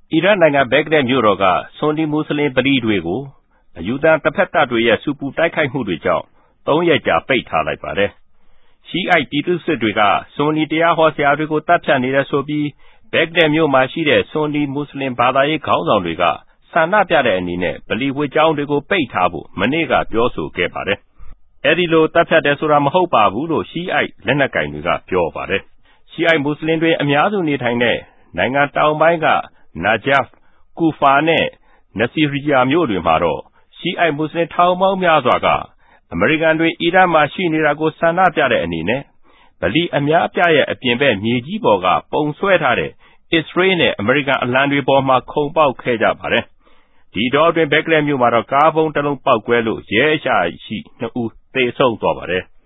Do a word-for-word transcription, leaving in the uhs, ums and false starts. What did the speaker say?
အီရတ်နိုင်ငံဘဂ္ဂဒက်မြို့တော်ကဆွန်နီမွတ်စလင်ဗလီတွေကိုအယူသန်တစ်ဖက်သတ်တွေရဲ့ဆူပူတိုက်ခိုက်မှုတွေကြောင့်သုံးရက်ကြာပိတ်ထားလိုက်ပါတယ်။ရှီအိုက်ပြည်သူ့စစ်တွေကဆွန်နီတရားဟောဆရာတွေကိုတပ်ဖြတ်နေတယ်ဆိုပြီးဘဂ္ဂဒက်မြို့မှာရှိတဲ့ဆွန်နီမွတ်စလင်ဘာသာရေးခေါင်းဆောင်တွေကဆန္ဒပြတဲ့အနေနဲ့ဗလီဝတ်ကျောင်းတွေကိုပိတ်ထားဖို့မနေ့ကပြောဆိုခဲ့ပါတယ်။အဲဒီလိုတပ်ဖြတ်တယ်ဆိုတာမဟုတ်ပါဘူးလို့ရှီအိုက်လက်နက်ကိုင်တွေကပြောပါတယ်။ရှီအိုက်မွတ်စလင်တွေအများစုနေထိုင်တဲ့နိုင်ငံတောင်ပိုင်းကနာဂျတ်ဖ်၊ကူဖာနဲ့နစီရီယာမြို့တွေမှာတော့ရှီအိုက်မွတ်စလင်ထောင်ပေါင်းများစွာကအမေရိကန်တွေအီရတ်မှာရှိနေတာကိုဆန္ဒပြတဲ့အနေနဲ့ဗလီအများအပြားရဲ့အပြင်ဘက်မြေကြီးပေါ်ကပုံဆွဲထားတဲ့အစ္စရေးနဲ့အမေရိကန်အလံတွေပေါ်မှာခုန်ပေါက်ခဲ့ကြပါတယ်။ဒီတော့အတွင်းဘဂ္ဂဒက်မြို့မှာတော့ကားဗုံးတစ်လုံးပေါက်ကွဲလို့ရဲအရာရှိနှစ်ဦးသေဆုံးသွားပါတယ်။